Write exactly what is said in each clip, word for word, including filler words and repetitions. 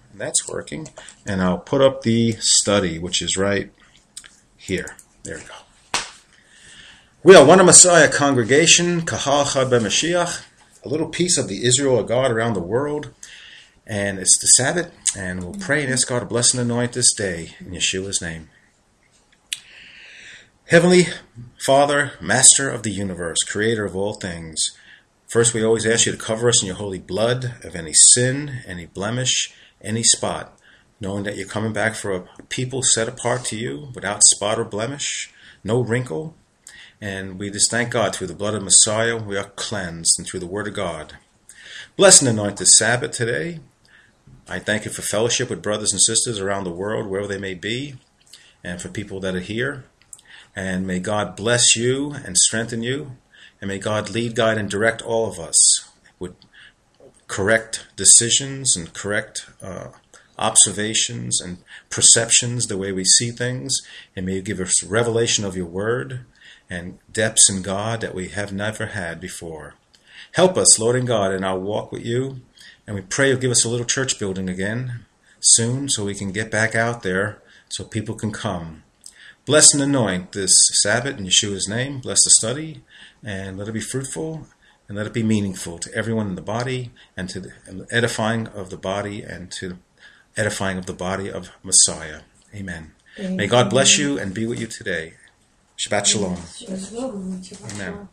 and that's working. And I'll put up the study, which is right here. There we go. We are one Messiah congregation, Kahal Chad BeMashiach, a little piece of the Israel of God around the world. And it's the Sabbath, and we'll pray and ask God to bless and anoint this day in Yeshua's name. Heavenly Father, Master of the universe, Creator of all things, first we always ask you to cover us in your holy blood of any sin, any blemish, any spot, knowing that you're coming back for a people set apart to you, without spot or blemish, no wrinkle. And we just thank God through the blood of Messiah, we are cleansed, and through the word of God. Bless and anoint this Sabbath today. I thank you for fellowship with brothers and sisters around the world, wherever they may be, and for people that are here. And may God bless you and strengthen you. And may God lead, guide, and direct all of us with correct decisions and correct uh, observations and perceptions, the way we see things. And may you give us revelation of your word and depths in God that we have never had before. Help us, Lord and God, in our walk with you. And we pray you'll give us a little church building again soon so we can get back out there so people can come. Bless and anoint this Sabbath in Yeshua's name. Bless the study, and let it be fruitful, and let it be meaningful to everyone in the body, and to the edifying of the body, and to the edifying of the body of Messiah. Amen. Amen. May God bless you and be with you today. Shabbat Shalom. Amen. Amen.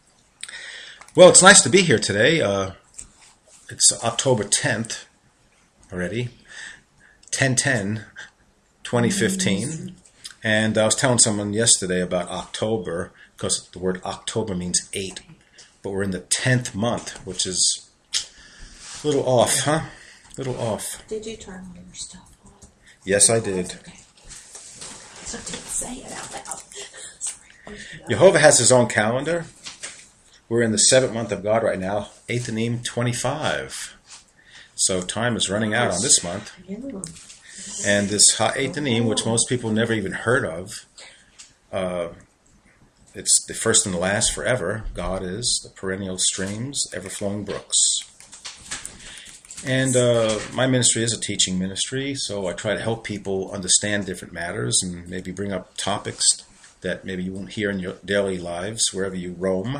Well, it's nice to be here today. Uh, it's October tenth already, ten ten twenty fifteen. And I was telling someone yesterday about October, because the word October means eight. But we're in the tenth month, which is a little off, huh? A little off. Did you turn all your stuff on? Yes, I did. Okay. So I didn't say it out loud. Sorry. Jehovah has his own calendar. We're in the seventh month of God right now, eighth Anim twenty-five. So time is running out on this month. Yeah. And this Ha'et Anim, which most people never even heard of, uh, it's the first and the last forever. God is the perennial streams, ever-flowing brooks. And uh, my ministry is a teaching ministry, so I try to help people understand different matters and maybe bring up topics that maybe you won't hear in your daily lives, wherever you roam.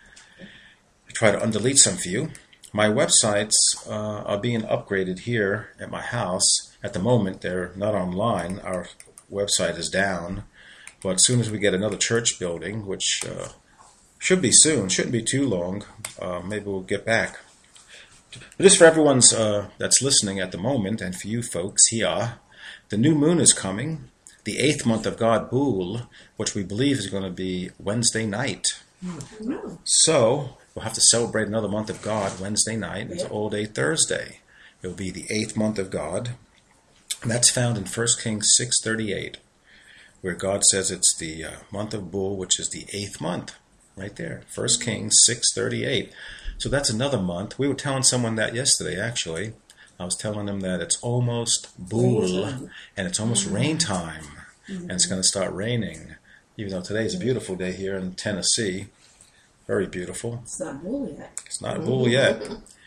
I try to undelete some for you. My websites uh, are being upgraded here at my house. At the moment, they're not online. Our website is down. But as soon as we get another church building, which uh, should be soon, shouldn't be too long, uh, maybe we'll get back. But just for everyone's uh, that's listening at the moment, and for you folks here, the new moon is coming, the eighth month of God, Bul, which we believe is going to be Wednesday night. Mm-hmm. So we'll have to celebrate another month of God Wednesday night. It's all day Thursday. It'll be the eighth month of God. And that's found in First Kings six thirty-eight, where God says it's the uh, month of Bul, which is the eighth month, right there. First Kings six thirty-eight. So that's another month. We were telling someone that yesterday, actually. I was telling them that it's almost Bul, and it's almost mm-hmm. rain time, mm-hmm. and it's going to start raining, even though today is a beautiful day here in Tennessee. Very beautiful. It's not Bul yet. It's not Bul yet.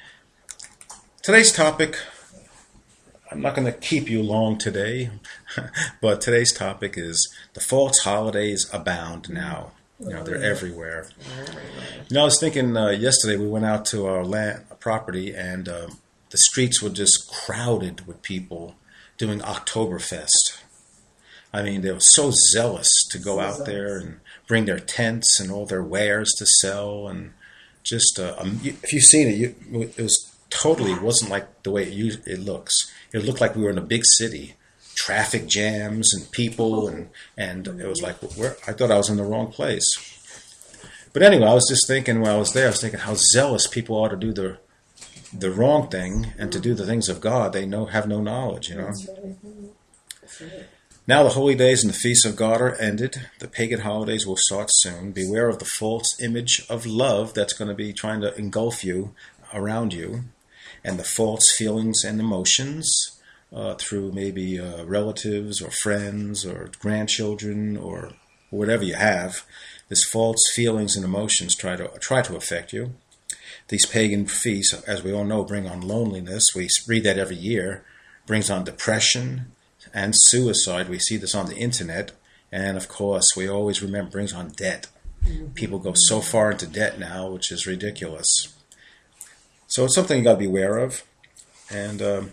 Today's topic, I'm not going to keep you long today, but today's topic is the false holidays abound now. You know, they're everywhere. You know, I was thinking uh, yesterday we went out to our land property, and uh, the streets were just crowded with people doing Oktoberfest. I mean, they were so zealous to go out there and bring their tents and all their wares to sell, and just uh, um, if you've seen it, you, it was totally it wasn't like the way it, used, it looks. It looked like we were in a big city, traffic jams and people, and and it was like where, I thought I was in the wrong place. But anyway, I was just thinking while I was there, I was thinking how zealous people are to do the the wrong thing and to do the things of God. They know have no knowledge, you know. That's right. That's right. Now the holy days and the feasts of God are ended. The pagan holidays will start soon. Beware of the false image of love that's going to be trying to engulf you, around you, and the false feelings and emotions uh, through maybe uh, relatives or friends or grandchildren or whatever you have. This false feelings and emotions try to try to affect you. These pagan feasts, as we all know, bring on loneliness. We read that every year. brings on depression and suicide. We see this on the internet. And, of course, we always remember brings on debt. People go so far into debt now, which is ridiculous. So it's something you got to be aware of. And um,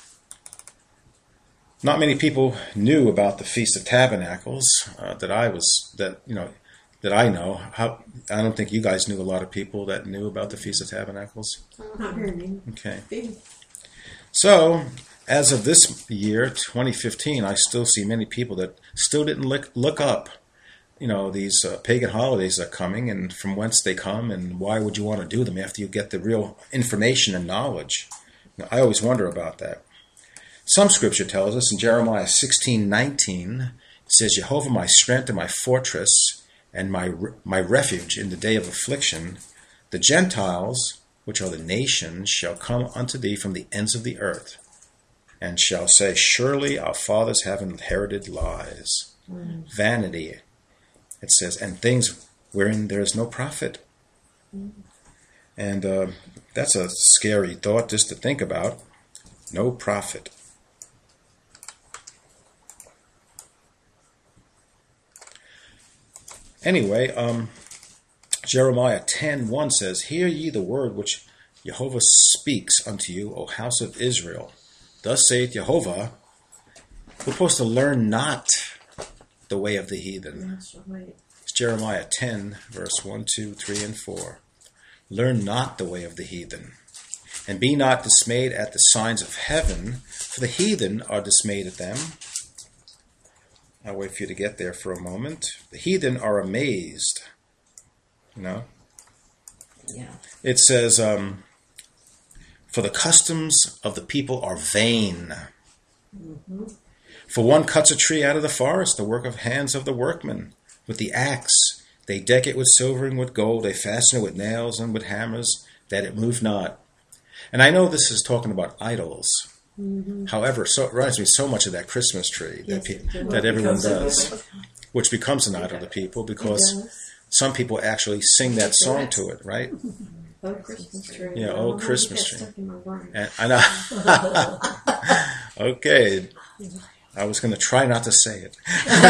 not many people knew about the Feast of Tabernacles uh, that I was that you know that I know. How I don't think you guys knew a lot of people that knew about the Feast of Tabernacles. Not very many. Okay. So as of this year, twenty fifteen, I still see many people that still didn't look look up. You know, these uh, pagan holidays that are coming and from whence they come and why would you want to do them after you get the real information and knowledge. Now, I always wonder about that. Some scripture tells us in Jeremiah sixteen nineteen, it says, Jehovah my strength and my fortress and my my refuge in the day of affliction, the Gentiles, which are the nations, shall come unto thee from the ends of the earth, and shall say, surely our fathers have inherited lies, mm. vanity. It says, and things wherein there is no profit. Mm. And uh, that's a scary thought just to think about. No profit. Anyway, um, Jeremiah ten one says, hear ye the word which Jehovah speaks unto you, O house of Israel. Thus saith Jehovah, we're supposed to learn not the way of the heathen. That's right. It's Jeremiah ten, verse one, two, three, and four. Learn not the way of the heathen, and be not dismayed at the signs of heaven, for the heathen are dismayed at them. I'll wait for you to get there for a moment. The heathen are amazed. You know? Yeah. It says, um, for the customs of the people are vain. Mm-hmm. For one cuts a tree out of the forest, the work of hands of the workmen. With the axe, they deck it with silver and with gold. They fasten it with nails and with hammers, that it move not. And I know this is talking about idols. Mm-hmm. However, so it reminds me so much of that Christmas tree that, yes, pe- that everyone does, which becomes an idol to people because some people actually sing that song to it, right? Oh, Christmas tree. Yeah, oh, Christmas tree. And I know. Okay. I was going to try not to say it.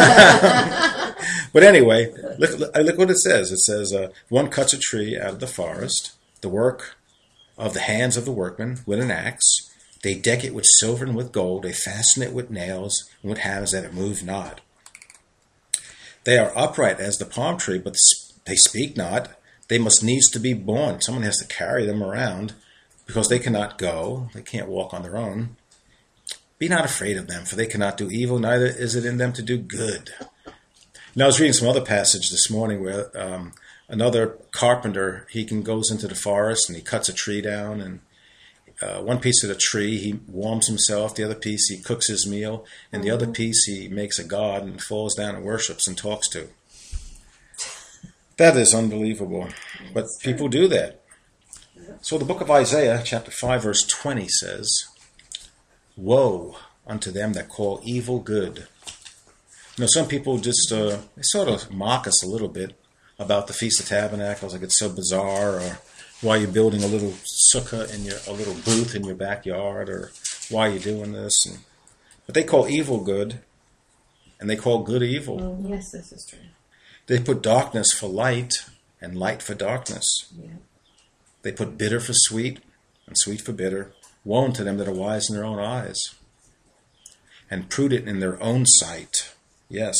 But anyway, look, look what it says. It says, uh, one cuts a tree out of the forest, the work of the hands of the workmen with an axe. They deck it with silver and with gold. They fasten it with nails and with hammers that it move not. They are upright as the palm tree, but they speak not. They must needs to be born. Someone has to carry them around because they cannot go. They can't walk on their own. Be not afraid of them, for they cannot do evil, neither is it in them to do good. Now, I was reading some other passage this morning where um, another carpenter, he can goes into the forest and he cuts a tree down, and uh, one piece of the tree he warms himself, the other piece he cooks his meal, and the other piece he makes a god and falls down and worships and talks to. That is unbelievable, but people do that. So the book of Isaiah, chapter five, verse twenty says, woe unto them that call evil good. You know, some people just uh, they sort of mock us a little bit about the Feast of Tabernacles, like it's so bizarre, or why you're building a little sukkah in your a little booth in your backyard, or why you're doing this. And, but they call evil good, and they call good evil. Oh, yes, this is true. They put darkness for light and light for darkness. Yeah. They put bitter for sweet and sweet for bitter. Woe unto them that are wise in their own eyes and prudent in their own sight. Yes.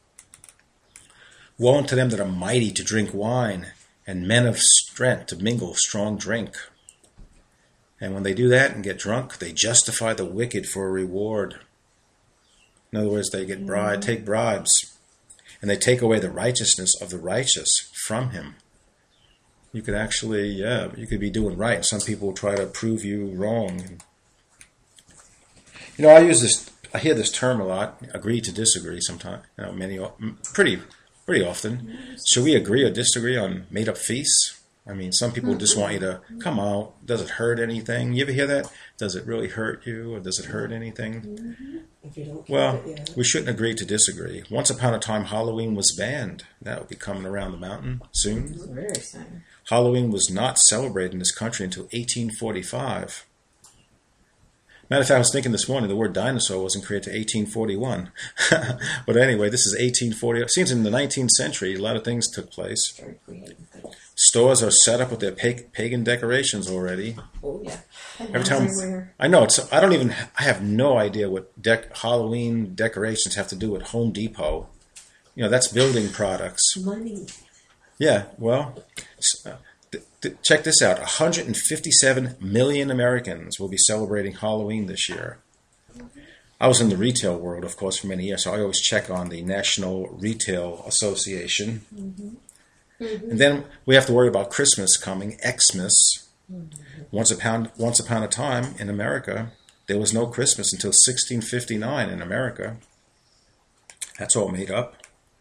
Woe unto them that are mighty to drink wine and men of strength to mingle strong drink. And when they do that and get drunk, they justify the wicked for a reward. In other words, they get bribe, take bribes, and they take away the righteousness of the righteous from him. You could actually, yeah, you could be doing right. Some people will try to prove you wrong. You know, I use this, I hear this term a lot, agree to disagree sometimes, you know, many, pretty, pretty often. Should we agree or disagree on made-up feasts? I mean, some people just want you to, come out, does it hurt anything? You ever hear that? Does it really hurt you, or does it hurt anything? If you don't well, it, yeah. We shouldn't agree to disagree. Once upon a time, Halloween was banned. That will be coming around the mountain soon. Very soon. Halloween was not celebrated in this country until eighteen forty-five. Matter of fact, I was thinking this morning the word dinosaur wasn't created to eighteen forty-one. But anyway, this is eighteen forty. It seems in the nineteenth century, a lot of things took place. Very creative. Stores are set up with their pag- pagan decorations already. Oh yeah. Every time, Everywhere. I know it's. I don't even. I have no idea what dec- Halloween decorations have to do with Home Depot. You know, that's building products. Money. Yeah. Well, uh, th- th- check this out. one hundred fifty-seven million Americans will be celebrating Halloween this year. I was in the retail world, of course, for many years, so I always check on the National Retail Association. Mm-hmm. Mm-hmm. And then we have to worry about Christmas coming, Xmas. Mm-hmm. Once upon, once upon a time in America, there was no Christmas until sixteen fifty-nine in America. That's all made up.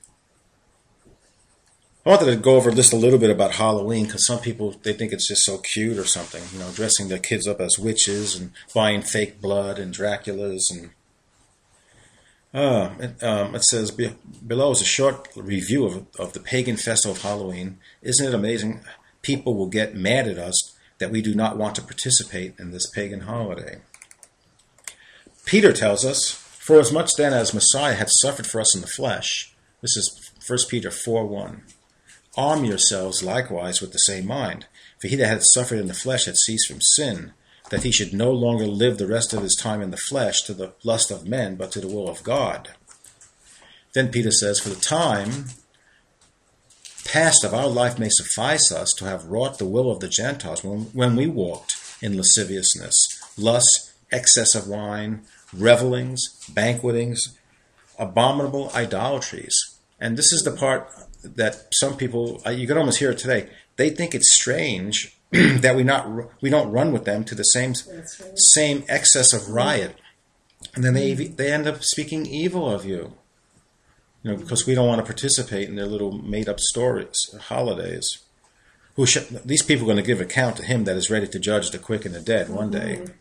I wanted to go over just a little bit about Halloween because some people, they think it's just so cute or something, you know, dressing their kids up as witches and buying fake blood and Draculas. And uh, it, um, it says be, below is a short review of, of the pagan festival of Halloween. Isn't it amazing? People will get mad at us that we do not want to participate in this pagan holiday. Peter tells us, for as much then as Messiah had suffered for us in the flesh, this is First Peter four one, arm yourselves likewise with the same mind. For he that had suffered in the flesh had ceased from sin, that he should no longer live the rest of his time in the flesh to the lust of men, but to the will of God. Then Peter says, for the time past of our life may suffice us to have wrought the will of the Gentiles when, when we walked in lasciviousness, lust, excess of wine, revelings, banquetings, abominable idolatries. And this is the part that some people, you can almost hear it today, they think it's strange that we not we don't run with them to the same Right. same excess of riot, and then they they end up speaking evil of you, you know, because we don't want to participate in their little made up stories, holidays. Who sh- these people are going to give account to him that is ready to judge the quick and the dead one day. Mm-hmm.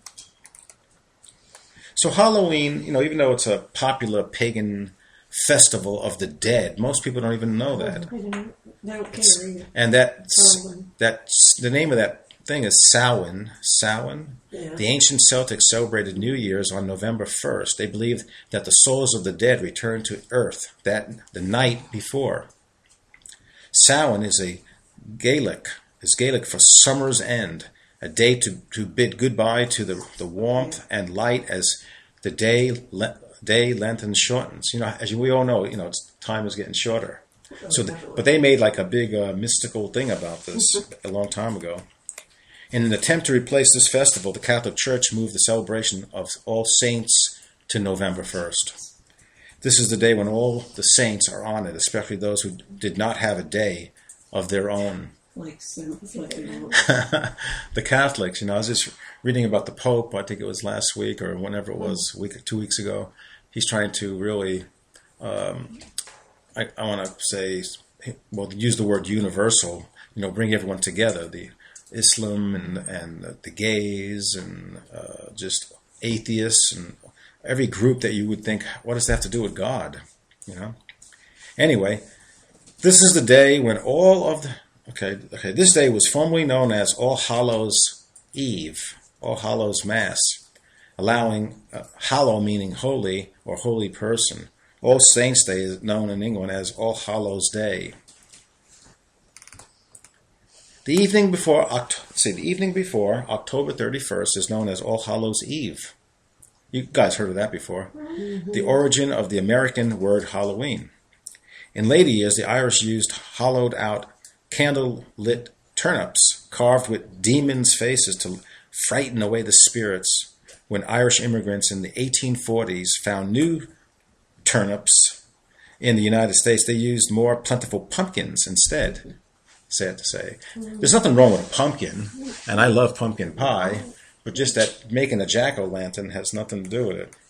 So Halloween, you know, even though it's a popular pagan festival of the dead, most people don't even know that. I don't, I don't care either. And that Oh. that the name of that thing is Samhain. Samhain. Yeah. The ancient Celtics celebrated New Year's on November first. They believed that the souls of the dead returned to earth that the night before. Samhain is a Gaelic is Gaelic for summer's end, a day to, to bid goodbye to the, the warmth and light as the day le, day lengthens, shortens. You know, as we all know, you know, it's, time is getting shorter. So, the, but they made like a big uh, mystical thing about this a long time ago. In an attempt to replace this festival, the Catholic Church moved the celebration of All Saints to November first. This is the day when all the saints are honored, especially those who did not have a day of their own. Like, so, like, you know. The Catholics, you know, I was just reading about the Pope, I think it was last week or whenever it was, a week or two weeks ago. He's trying to really, um, I, I want to say, well, use the word universal, you know, bring everyone together, the Islam and, and the gays and uh, just atheists and every group that you would think, what does that have to do with God, you know? Anyway, this is the day when all of the, okay, okay, this day was formerly known as All Hallows Eve, All Hallows Mass, allowing uh, hallow meaning holy or holy person. All Saints Day is known in England as All Hallows Day. The evening before, see, the evening before October thirty-first is known as All Hallows Eve. You guys heard of that before. Mm-hmm. The origin of the American word Halloween. In later years, the Irish used hollowed out candle-lit turnips carved with demons' faces to frighten away the spirits. When Irish immigrants in the eighteen forties found new turnips in the United States, they used more plentiful pumpkins instead, sad to say. There's nothing wrong with a pumpkin, and I love pumpkin pie, but just that making a jack-o'-lantern has nothing to do with it.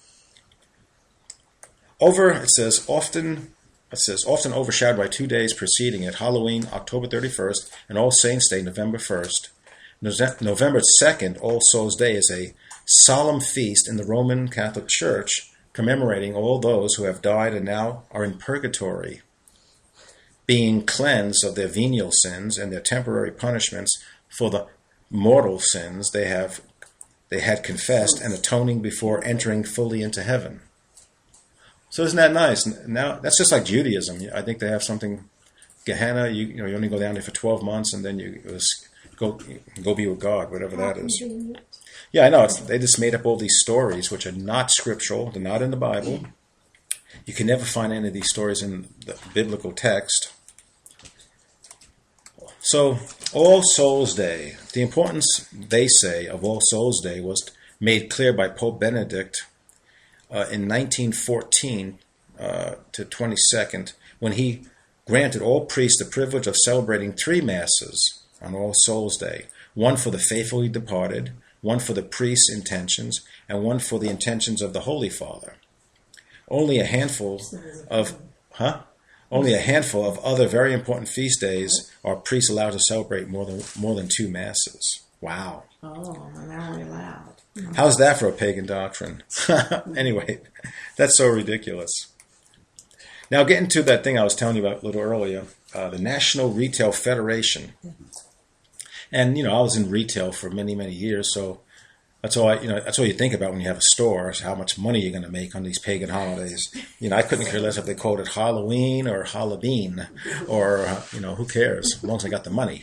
Over, it says, often... It says, often overshadowed by two days preceding it, Halloween, October thirty-first, and All Saints' Day, November first. November second, All Souls' Day, is a solemn feast in the Roman Catholic Church commemorating all those who have died and now are in purgatory, being cleansed of their venial sins and their temporary punishments for the mortal sins they have they had confessed and atoning before entering fully into heaven. So isn't that nice? Now that's just like Judaism. I think they have something. Gehenna, you, you know, you only go down there for twelve months, and then you go go be with God, whatever that is. Yeah, I know. It's, they just made up all these stories, which are not scriptural. They're not in the Bible. You can never find any of these stories in the biblical text. So, All Souls Day. The importance, they say, of All Souls Day was made clear by Pope Benedict uh, in nineteen fourteen uh, to twenty-second, when he granted all priests the privilege of celebrating three masses on All Souls Day, one for the faithfully departed, one for the priest's intentions, and one for the intentions of the Holy Father. Only a handful of, huh? Only a handful of other very important feast days are priests allowed to celebrate more than more than two masses. Wow. Oh, and they're only allowed. How's that for a pagan doctrine? Anyway, that's so ridiculous. Now, getting to that thing I was telling you about a little earlier, uh, the National Retail Federation. And, you know, I was in retail for many, many years, so that's all I, you know, that's all you think about when you have a store, is how much money you're going to make on these pagan holidays. You know, I couldn't care less if they called it Halloween or Halloween, or, uh, you know, who cares, as long as I got the money.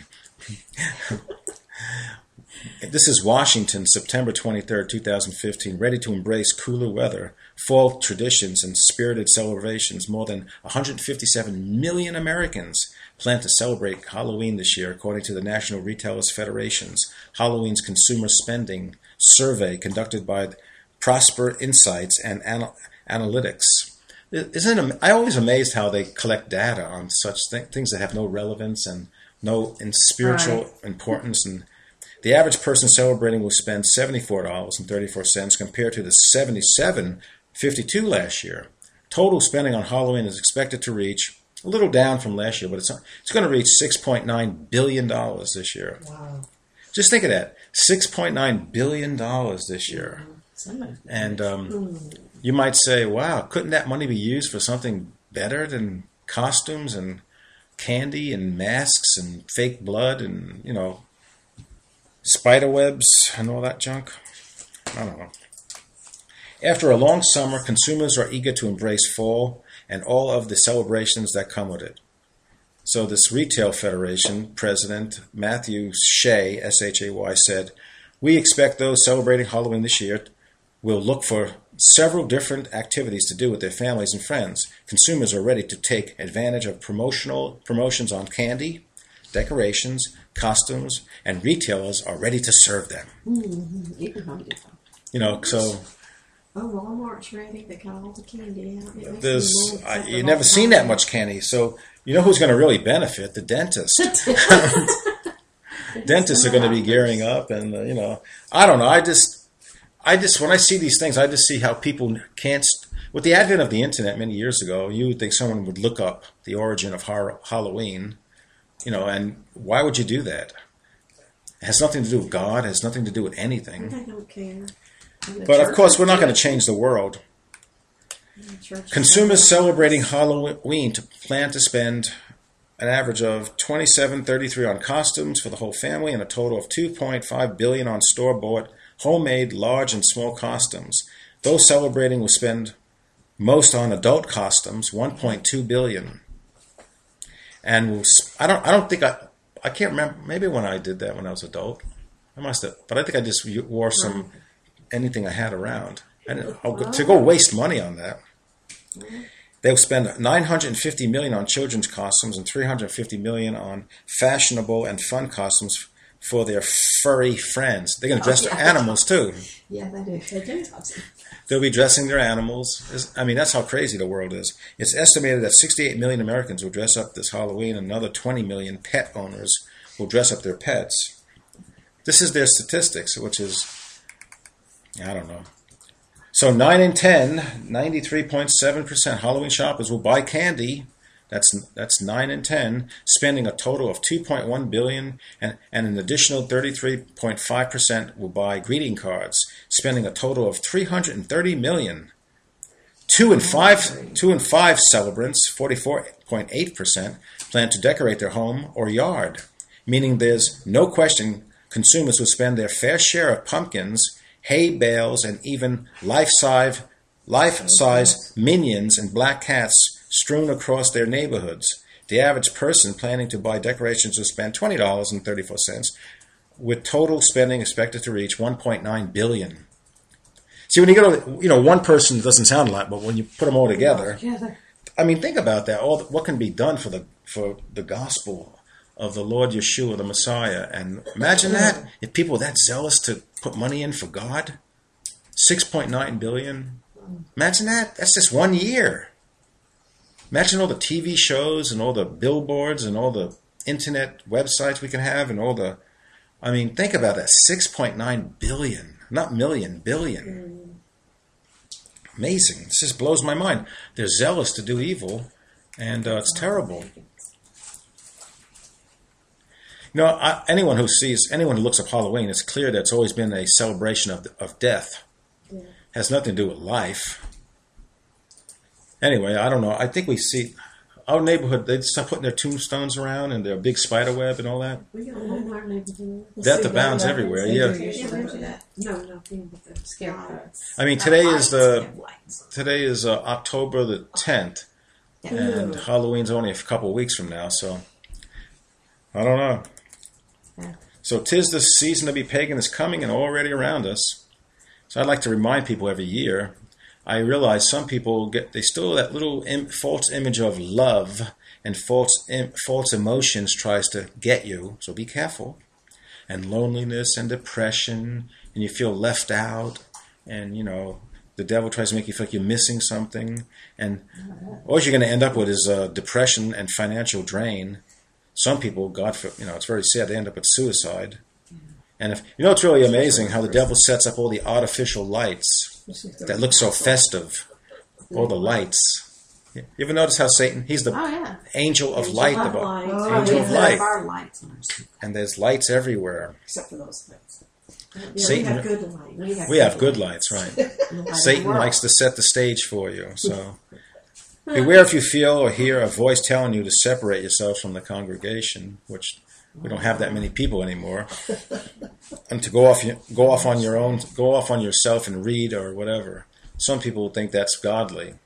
This is Washington, September twenty-third, twenty fifteen, ready to embrace cooler weather, fall traditions, and spirited celebrations. More than one hundred fifty-seven million Americans plan to celebrate Halloween this year, according to the National Retailers Federation's Halloween's Consumer Spending Survey conducted by Prosper Insights and Anal- Analytics. Isn't it, I always amazed how they collect data on such th- things that have no relevance and no in spiritual right. importance. And the average person celebrating will spend seventy-four dollars and thirty-four cents compared to the seventy-seven dollars and fifty-two cents last year. Total spending on Halloween is expected to reach, a little down from last year, but it's it's going to reach six point nine billion dollars this year. Wow. Just think of that, six point nine billion dollars this year. And um, you might say, wow, couldn't that money be used for something better than costumes and candy and masks and fake blood and, you know, spider webs and all that junk? I don't know. After a long summer, consumers are eager to embrace fall and all of the celebrations that come with it. So this Retail Federation president, Matthew Shea, S H A Y, said, "We expect those celebrating Halloween this year will look for several different activities to do with their families and friends. Consumers are ready to take advantage of promotional promotions on candy, decorations, costumes, and retailers are ready to serve them." Mm-hmm. You can hold it. You know, so... Oh, Walmart's ready. They got all the candy out. It There's, I, you've never seen that much candy, so you know who's going to really benefit? The dentist. Dentists are going to be gearing up, and uh, you know, I don't know. I just, I just, when I see these things, I just see how people can't. St- With the advent of the internet many years ago, you would think someone would look up the origin of har- Halloween, you know, and why would you do that? It has nothing to do with God. It has nothing to do with anything. They don't care. But of course, we're not going to change the world. Consumers celebrating Halloween to plan to spend an average of twenty-seven dollars and thirty-three cents on costumes for the whole family and a total of two point five billion dollars on store-bought, homemade, large and small costumes. Those celebrating will spend most on adult costumes, one point two billion dollars. And we'll, I don't, I don't think I, I can't remember. Maybe when I did that when I was adult, I must have. But I think I just wore some. Anything I had around. And to go waste money on that. They'll spend nine hundred fifty million dollars on children's costumes and three hundred fifty million dollars on fashionable and fun costumes for their furry friends. They're going to dress oh, yeah. their animals too. Yeah, they do. They do. They'll be dressing their animals. I mean, that's how crazy the world is. It's estimated that sixty-eight million Americans will dress up this Halloween, and another twenty million pet owners will dress up their pets. This is their statistics, which is, I don't know. So nine in ten, ninety-three point seven percent Halloween shoppers will buy candy. That's that's nine in ten, spending a total of two point one billion dollars, and, and an additional thirty-three point five percent will buy greeting cards, spending a total of three hundred thirty million dollars. Two in five, two in five celebrants, forty-four point eight percent, plan to decorate their home or yard, meaning there's no question consumers will spend their fair share of pumpkins, hay bales, and even life-size life-size minions and black cats strewn across their neighborhoods. The average person planning to buy decorations will spend twenty dollars and thirty-four cents, with total spending expected to reach one point nine billion dollars. See, when you get, you know, one person doesn't sound a lot, but when you put them all together, Together. I mean, think about that. All the, what can be done for the for the gospel of the Lord Yeshua, the Messiah, and imagine that if people are that zealous to put money in for God, six point nine billion. Imagine that. That's just one year. Imagine all the T V shows and all the billboards and all the internet websites we can have and all the. I mean, think about that. six point nine billion, not million, billion. Amazing. This just blows my mind. They're zealous to do evil, and uh, it's terrible. You know, I, anyone who sees, anyone who looks up Halloween, it's clear that it's always been a celebration of of death. Yeah. Has nothing to do with life. Anyway, I don't know. I think we see our neighborhood. They start putting their tombstones around and their big spider web and all that. We got one in our neighborhood. Death abounds everywhere. Yeah. No, nothing but the scarecrows. I mean, today is the today is uh, October the tenth, Yeah. and Halloween's only a couple of weeks from now. So I don't know. Yeah. So 'tis the season to be pagan is coming and already around us. So I'd like to remind people every year. I realize some people get they still that little Im, false image of love and false im, false emotions tries to get you. So be careful. And loneliness and depression, and you feel left out, and you know the devil tries to make you feel like you're missing something, and all you're going to end up with is uh, depression and financial drain. Some people, God, for, you know, it's very sad. They end up with suicide. And if you know, it's really amazing how the devil sets up all the artificial lights that look so festive. All the lights. You ever notice how Satan? He's the Oh, yeah. angel of Angel light. of The light. oh, angel of We light. have our lights on our street. And there's lights everywhere. Except for those lights. Yeah, Satan- we have good light. We have, We have good lights, right? the light of Satan the world. likes to set the stage for you. So beware if you feel or hear a voice telling you to separate yourself from the congregation, which we don't have that many people anymore, and to go off go off on your own, go off on yourself and read or whatever. Some people think that's godly.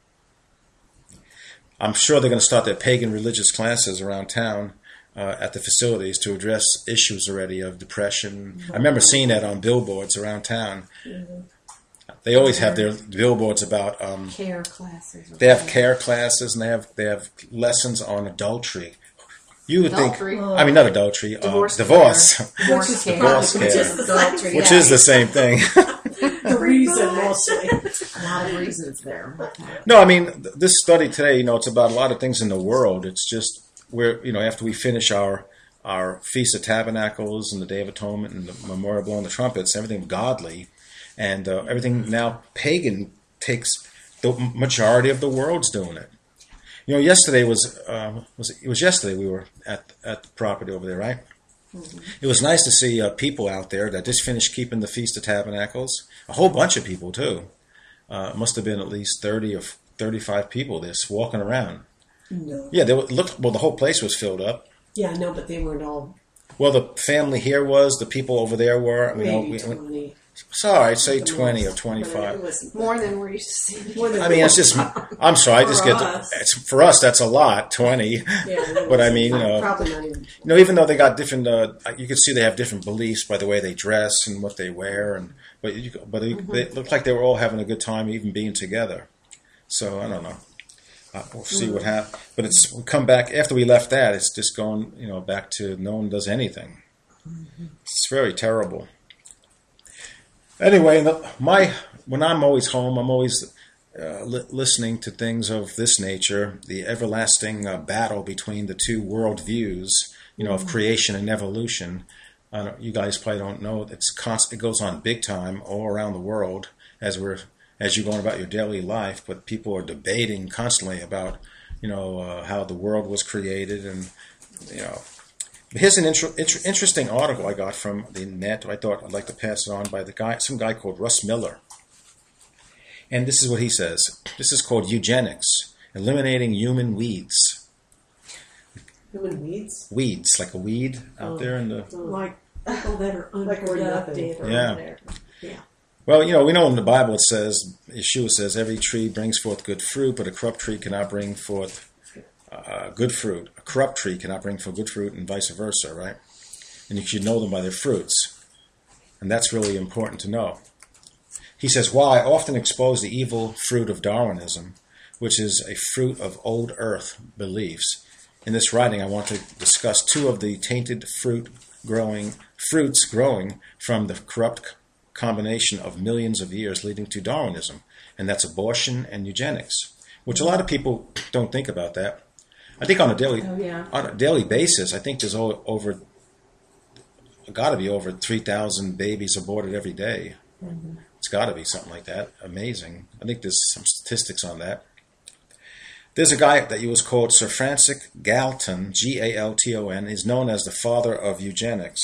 I'm sure they're going to start their pagan religious classes around town uh, at the facilities to address issues already of depression. I remember seeing that on billboards around town. They always have their billboards about. Um, care classes. or they have something. care classes and they have they have lessons on adultery. You would Adultery. think, I mean, not adultery, Divorce uh, divorce, care. Divorce Which is the care. Divorce problem, which care. is the Adultery, which yeah. is the same thing. the reason mostly. A lot of reasons there. No, I mean, th- this study today, you know, it's about a lot of things in the world. It's just we're, you know, after we finish our our Feast of Tabernacles and the Day of Atonement and the Memorial blowing the trumpets, everything godly, and uh, everything now pagan takes the majority of the world's doing it. You know, yesterday was uh, was it was yesterday we were at at the property over there, right? Mm-hmm. It was nice to see uh, people out there that just finished keeping the Feast of Tabernacles. A whole bunch of people too. Uh, must have been at least thirty or thirty-five people just walking around. No. Yeah, they were, look. Well, the whole place was filled up. Yeah, no, but they weren't all Well, the family here was. The people over there were. I mean, maybe we, we, twenty. sorry, I'd say The twenty or most. twenty-five. It wasn't More than we're used to seeing. more than I mean, it's just. I'm sorry. I just For get. The, us. it's, for us, that's a lot. Twenty. Yeah, it But I wasn't- mean, you know. probably not even. You know, even though they got different, uh, you can see they have different beliefs by the way they dress and what they wear, and but you, but it, Mm-hmm. they looked like they were all having a good time, even being together. So I don't know. Uh, we'll see Mm-hmm. what happens. But it's we come back after we left that. It's just going, you know, back to no one does anything. Mm-hmm. It's very terrible. Anyway, the- my when I'm always home, I'm always uh, li- listening to things of this nature, the everlasting uh, battle between the two world views, you know, of creation and evolution. I don't, you guys probably don't know it's const, it goes on big time all around the world as we're as you're going about your daily life. But people are debating constantly about, you know, uh, how the world was created, and you know. Here's an intro, inter, interesting article I got from the net. I thought I'd like to pass it on by the guy, some guy called Russ Miller. And this is what he says. This is called Eugenics, Eliminating Human Weeds. Human weeds? Weeds, like a weed out Oh. there in the... Like people that are Like we're unproductive. nothing. or Yeah. whatever. Yeah. Well, you know, we know in the Bible it says, Yeshua says, every tree brings forth good fruit, but a corrupt tree cannot bring forth uh, good fruit. A corrupt tree cannot bring forth good fruit, and vice versa, right? And you should know them by their fruits. And that's really important to know. He says, while I often expose the evil fruit of Darwinism, which is a fruit of old earth beliefs, in this writing I want to discuss two of the tainted fruit growing fruits growing from the corrupt combination of millions of years leading to Darwinism, and that's abortion and eugenics, which a lot of people don't think about that. I think on a daily Oh, yeah. on a daily basis, I think there's o- over got to be over three thousand babies aborted every day. Mm-hmm. It's got to be something like that. Amazing. I think there's some statistics on that. There's a guy that was called Sir Francis Galton, G A L T O N, is known as the father of eugenics.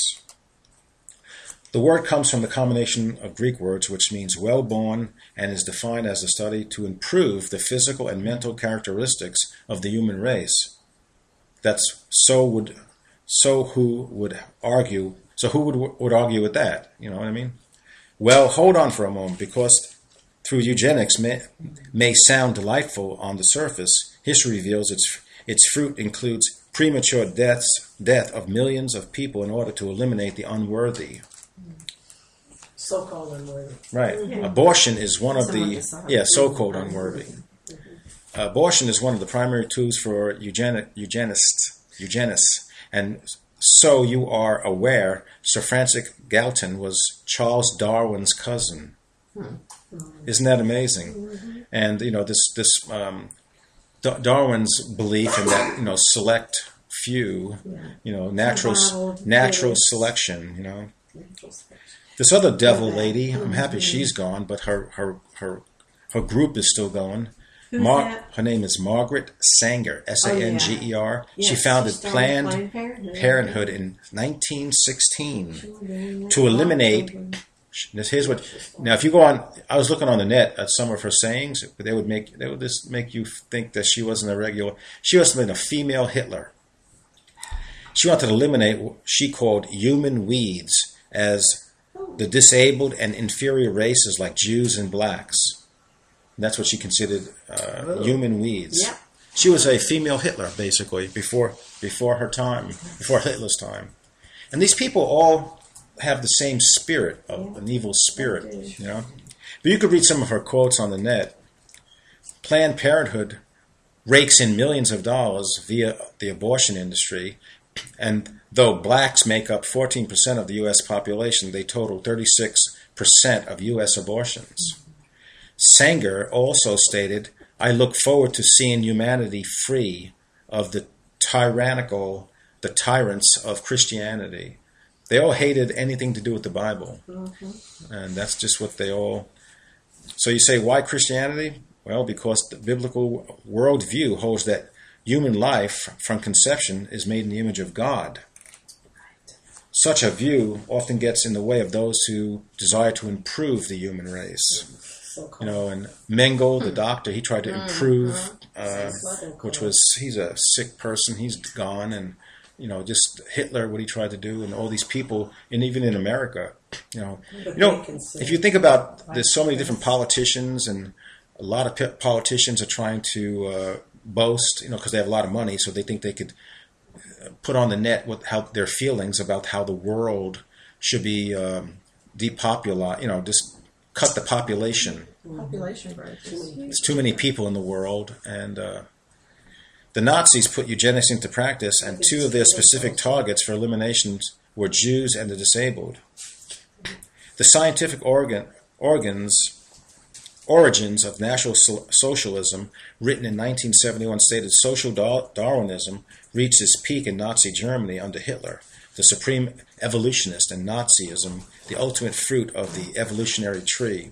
The word comes from the combination of Greek words, which means well-born, and is defined as a study to improve the physical and mental characteristics of the human race. That's so would so who would argue so who would would argue with that? You know what I mean? Well, hold on for a moment, because through eugenics may, may sound delightful on the surface, history reveals its its fruit includes premature deaths death of millions of people in order to eliminate the unworthy. So-called unworthy. Right. Yeah. Abortion is one of Some of the the side. yeah so-called unworthy. Abortion is one of the primary tools for eugenic, eugenists, eugenists, and so you are aware, Sir Francis Galton was Charles Darwin's cousin. Hmm. Isn't that amazing? Mm-hmm. And you know this this um, D- Darwin's belief in that you know select few, Yeah. you know natural Survival, natural yes. selection. You know Natural selection. this other devil Okay. lady. I'm happy Mhm. she's gone, but her her her her group is still going. Who's Mar- that? her name is Margaret Sanger, S A N G E R. Yes, She founded started Planned Planned Parenthood. Parenthood in nineteen sixteen Children, to eliminate. children. This here's what. Now, if you go on, I was looking on the net at some of her sayings. They would make they would just make you think that she wasn't a regular. She must have been a female Hitler. She wanted to eliminate what she called human weeds as the disabled and inferior races like Jews and blacks. That's what she considered uh, Oh. human weeds. Yep. She was a female Hitler, basically, before before her time, before Hitler's time. And these people all have the same spirit, of Yeah. an evil spirit, They do. you know. But you could read some of her quotes on the net. Planned Parenthood rakes in millions of dollars via the abortion industry, and though blacks make up fourteen percent of the U S population, they total thirty-six percent of U S abortions. Sanger also stated, I look forward to seeing humanity free of the tyrannical, the tyrants of Christianity. They all hated anything to do with the Bible. Mhm. And that's just what they all... So you say, why Christianity? Well, because the biblical worldview holds that human life from conception is made in the image of God. Such a view often gets in the way of those who desire to improve the human race. So-called. You know, and Mengele, the doctor, he tried to improve, uh, which was, he's a sick person, he's gone, and, you know, just Hitler, what he tried to do, and all these people, and even in America, you know. But You know, they can say- if you think about, there's so many different politicians, and a lot of p- politicians are trying to uh, boast, you know, because they have a lot of money, so they think they could uh, put on the net what how their feelings about how the world should be um, depopulate, you know, just cut the population. Population growth. is huge. There's too many people in the world, and uh, the Nazis put eugenics into practice, and two of their specific targets for elimination were Jews and the disabled. The scientific organ, organs, origins of National So- Socialism, written in nineteen seventy-one, stated social Dar- Darwinism reached its peak in Nazi Germany under Hitler, the supreme evolutionist, and Nazism, the ultimate fruit of the evolutionary tree.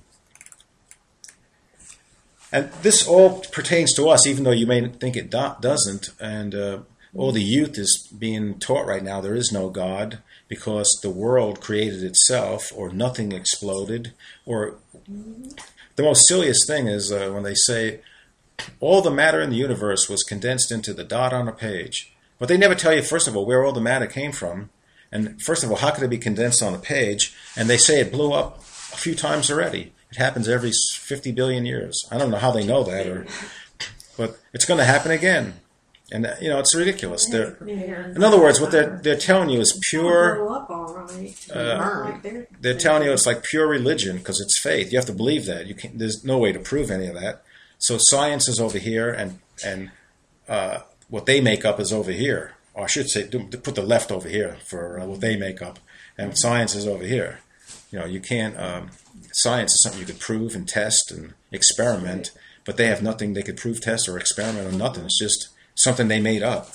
And this all pertains to us, even though you may think it do- doesn't. And uh, all the youth is being taught right now there is no God because the world created itself, or nothing exploded. Or the most silliest thing is uh, when they say all the matter in the universe was condensed into the dot on a page. But they never tell you, first of all, where all the matter came from. And first of all, how could it be condensed on a page? And they say it blew up a few times already. It happens every fifty billion years. I don't know how they know that, or, but it's going to happen again. And, you know, it's ridiculous. They're, in other words, what they're, they're telling you is pure, Grow up all right. uh, Like they're- they're telling you it's like pure religion because it's faith. You have to believe that. You can't, there's no way to prove any of that. So science is over here, and, and uh, what they make up is over here. Or I should say, do, put the left over here for uh, what they make up. And science is over here. You know, you can't, um, science is something you could prove and test and experiment, but they have nothing they could prove, test, or experiment or nothing. It's just something they made up.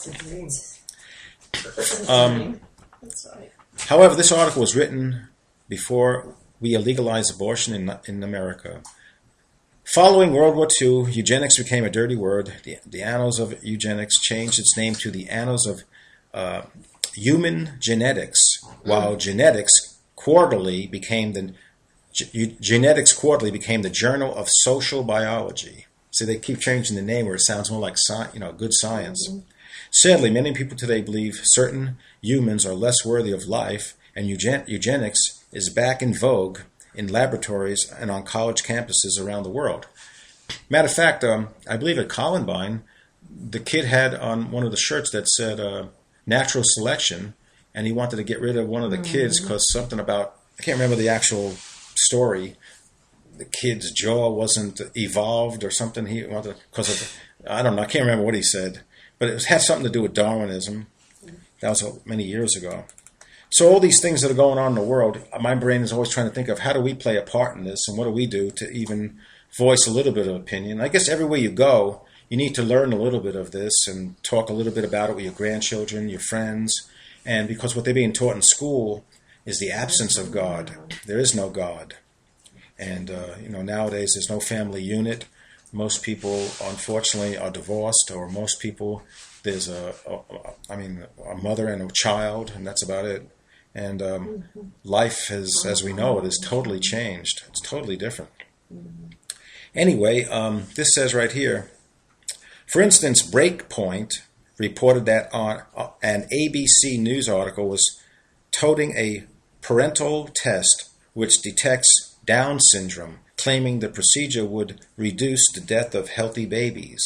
Um, however, this article was written before we legalized abortion in, in America. Following World War Two, eugenics became a dirty word. The, the Annals of Eugenics changed its name to the Annals of uh, Human Genetics, while Genetics Quarterly became the G- Genetics Quarterly became the Journal of Social Biology. See, they keep changing the name where it sounds more like sci- you know, good science. Mm-hmm. Sadly, many people today believe certain humans are less worthy of life, and eugen- eugenics is back in vogue in laboratories and on college campuses around the world. Matter of fact, um, I believe at Columbine, the kid had on one of the shirts that said uh, natural selection, and he wanted to get rid of one of the mm-hmm. kids because something about, I can't remember the actual story, the kid's jaw wasn't evolved or something. He wanted, because of, I don't know, I can't remember what he said, but it had something to do with Darwinism. That was many years ago. So all these things that are going on in the world, my brain is always trying to think of how do we play a part in this, and what do we do to even voice a little bit of opinion. I guess everywhere you go, you need to learn a little bit of this and talk a little bit about it with your grandchildren, your friends, and because what they're being taught in school is the absence of God. There is no God. And, uh, you know, nowadays there's no family unit. Most people, unfortunately, are divorced, or most people, there's a, a I mean, a mother and a child, and that's about it. And um, mm-hmm. life has, as we know it, is totally changed. It's totally different. Mm-hmm. Anyway, um, this says right here, for instance, Breakpoint reported that on uh, an A B C News article was touting a parental test which detects Down syndrome, claiming the procedure would reduce the death of healthy babies.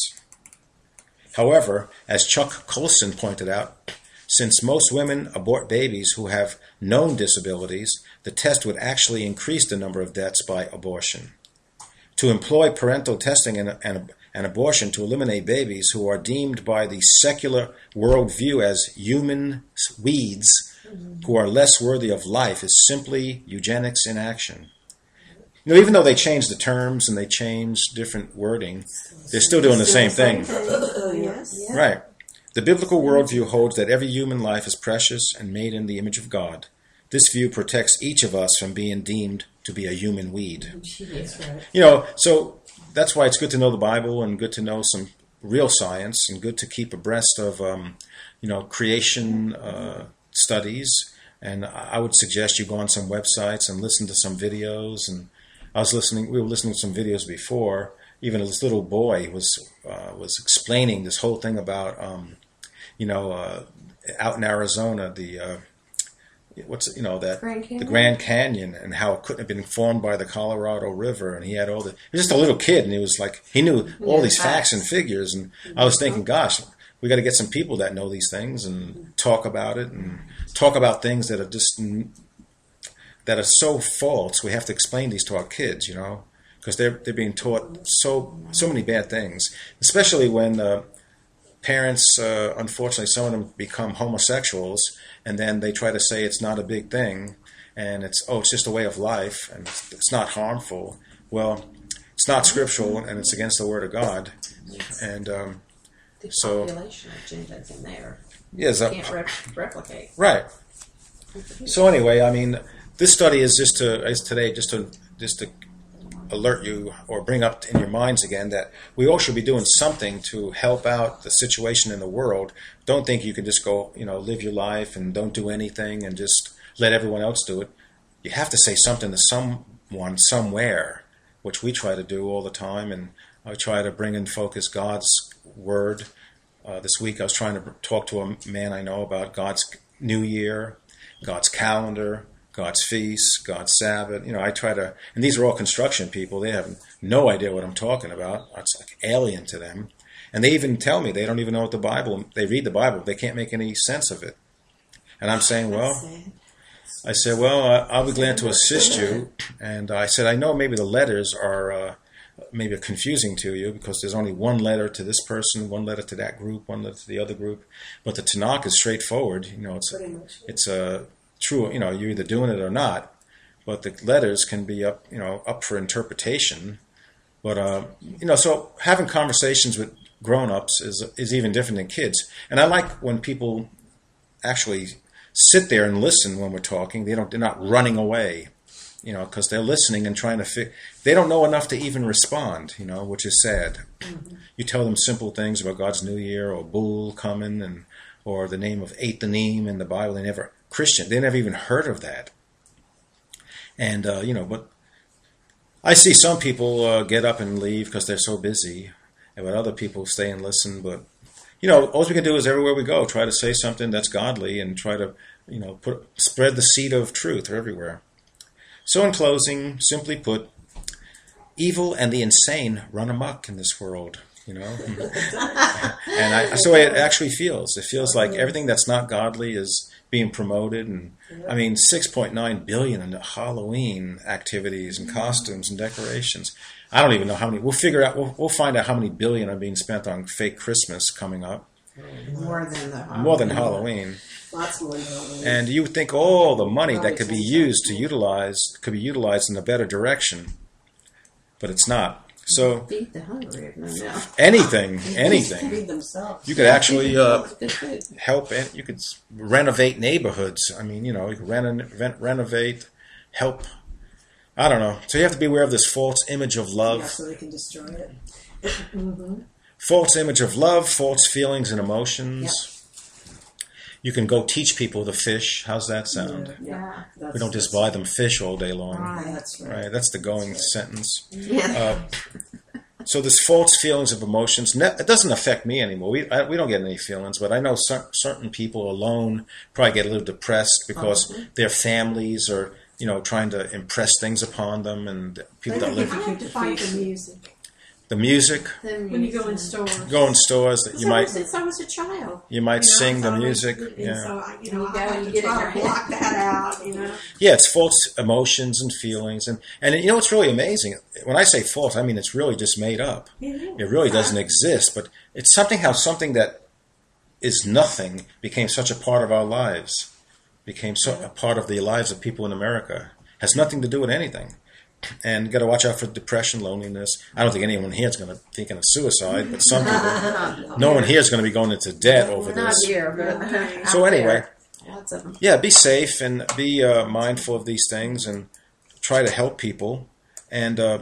However, as Chuck Colson pointed out, since most women abort babies who have known disabilities, the test would actually increase the number of deaths by abortion. To employ parental testing and, and, and abortion to eliminate babies who are deemed by the secular worldview as human weeds, mm-hmm. who are less worthy of life, is simply eugenics in action. You know, even though they changed the terms and they changed different wording, they're still doing the same thing. Yes. Right. The biblical worldview holds that every human life is precious and made in the image of God. This view protects each of us from being deemed to be a human weed. That's right. You know, so that's why it's good to know the Bible and good to know some real science and good to keep abreast of, um, you know, creation uh, studies. And I would suggest you go on some websites and listen to some videos. And I was listening, we were listening to some videos before. Even this little boy was uh, was explaining this whole thing about, um, you know, uh, out in Arizona, the uh, what's you know that Grand the Grand Canyon, and how it couldn't have been formed by the Colorado River, and he had all the. He was just a little kid, and he was like he knew all these facts and figures, and I was thinking, gosh, we got to get some people that know these things and talk about it and talk about things that are just that are so false. We have to explain these to our kids, you know. Because they're they're being taught so so many bad things, especially when uh, parents, uh, unfortunately, some of them become homosexuals, and then they try to say it's not a big thing, and it's oh it's just a way of life, and it's, it's not harmful. Well, it's not scriptural, and it's against the Word of God, and um, the so population of genders in there yes, yeah, can't rep- replicate. Right. So anyway, I mean, this study is just to is today just to just to. alert you or bring up in your minds again that we all should be doing something to help out the situation in the world. Don't think you can just go, you know, live your life and don't do anything and just let everyone else do it. You have to say something to someone somewhere, which we try to do all the time. And I try to bring in focus God's word. Uh, this week I was trying to talk to a man I know about God's New Year, God's calendar, God's feasts, God's Sabbath. You know, I try to, and these are all construction people. They have no idea what I'm talking about. It's like alien to them. And they even tell me they don't even know what the Bible, they read the Bible, they can't make any sense of it. And I'm saying, well, I said, well, uh, I'll be glad to assist you. And I said, I know maybe the letters are uh, maybe confusing to you because there's only one letter to this person, one letter to that group, one letter to the other group. But the Tanakh is straightforward. You know, it's a, it's a true, you know, you're either doing it or not. But the letters can be up, you know, up for interpretation. But, uh, you know, so having conversations with grown-ups is is even different than kids. And I like when people actually sit there and listen when we're talking. They don't, they're not running away, you know, because they're listening and trying to fit. They don't know enough to even respond, you know, which is sad. Mm-hmm. You tell them simple things about God's New Year or Bull coming and or the name of Eitanim in the Bible. They never, Christian, they never even heard of that. And, uh, you know, but I see some people uh, get up and leave because they're so busy. And but other people stay and listen. But, you know, all we can do is everywhere we go, try to say something that's godly and try to, you know, put spread the seed of truth everywhere. So in closing, simply put, evil and the insane run amok in this world, you know. And I, that's the way it actually feels. It feels like everything that's not godly is being promoted. And, I mean, six point nine billion dollars in Halloween activities and costumes and decorations. I don't even know how many. We'll figure out. We'll, we'll find out how many billion are being spent on fake Christmas coming up. More than the Halloween. More than Halloween. Lots more than Halloween. And you would think all the money that could be used to utilize could be utilized in a better direction, but it's not. So Feed the hungry. No, no. anything, anything. Feed themselves. You could actually uh, Good food. help. You could renovate neighborhoods. I mean, you know, you could reno- rent, renovate, help. I don't know. So you have to be aware of this false image of love. Yeah, so they can destroy it. Mm-hmm. False image of love, false feelings and emotions. Yep. You can go teach people to fish. How's that sound? Yeah. That's, We don't just buy them fish all day long. Right. That's right. Right? That's the going sentence. Yeah. Uh, so this false feelings of emotions, ne- it doesn't affect me anymore. We I, we don't get any feelings, but I know cer- certain people alone probably get a little depressed because Uh-huh. their families are, you know, trying to impress things upon them, and people that live I I like to find the music. the music, When you go in stores. go in stores that you might Since I was a child. you might You know, sing the so music. And Yeah, so, I, you know, You I go have and to get it in try your to head. block that out, you know. yeah, it's false emotions and feelings, and and you know what's really amazing? When I say false, I mean it's really just made up. It really doesn't exist, but it's something how something that is nothing became such a part of our lives, became so a part of the lives of people in America. Has nothing to do with anything. And got to watch out for depression, loneliness. I don't think anyone here is going to think of suicide, but some people, no one here is going to be going into debt over Not this. here, but So out anyway, there. Lots of them. yeah, be safe and be uh, mindful of these things and try to help people. And uh,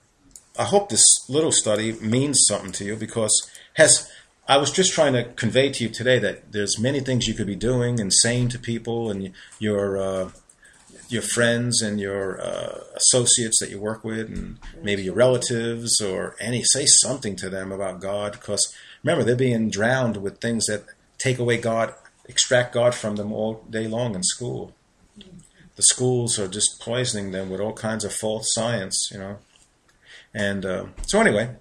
I hope this little study means something to you because has I was just trying to convey to you today that there's many things you could be doing and saying to people and your uh, your friends and your uh, associates that you work with and maybe your relatives or any, say something to them about God because remember, they're being drowned with things that take away God, extract God from them all day long in school. The schools are just poisoning them with all kinds of false science, you know. And uh, so anyway,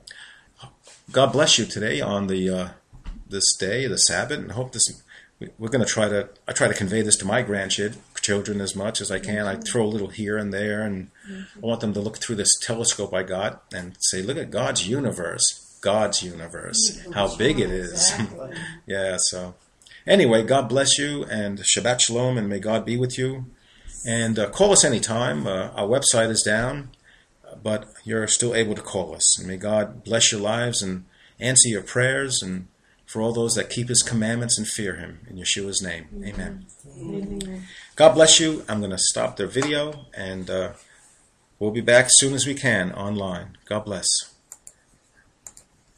God bless you today on the uh, this day, the Sabbath, and I hope this. We're going to try to. I try to convey this to my grandchildren as much as I can. I throw a little here and there, and I want them to look through this telescope I got and say, "Look at God's universe. God's universe. How big it is." Exactly. Yeah. So, anyway, God bless you and Shabbat Shalom, and may God be with you. And uh, call us anytime. Uh, our website is down, but you're still able to call us. And may God bless your lives and answer your prayers and. For all those that keep His commandments and fear Him. In Yeshua's name, amen. Amen. God bless you. I'm going to stop their video, and uh, we'll be back as soon as we can online. God bless.